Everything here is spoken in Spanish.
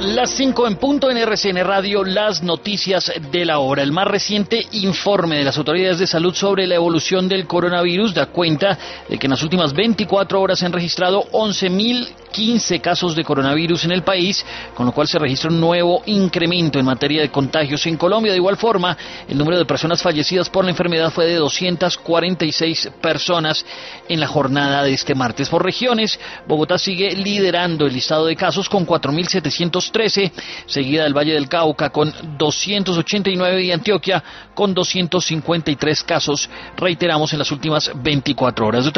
Las 5 en punto en RCN Radio, las noticias de la hora. El más reciente informe de las autoridades de salud sobre la evolución del coronavirus da cuenta de que en las últimas 24 horas se han registrado 11.015 casos de coronavirus en el país, con lo cual se registra un nuevo incremento en materia de contagios en Colombia. De igual forma, el número de personas fallecidas por la enfermedad fue de 246 personas en la jornada de este martes. Por regiones, Bogotá sigue liderando el listado de casos con 4.713, seguida del Valle del Cauca con 289 y Antioquia con 253 casos, reiteramos, en las últimas 24 horas.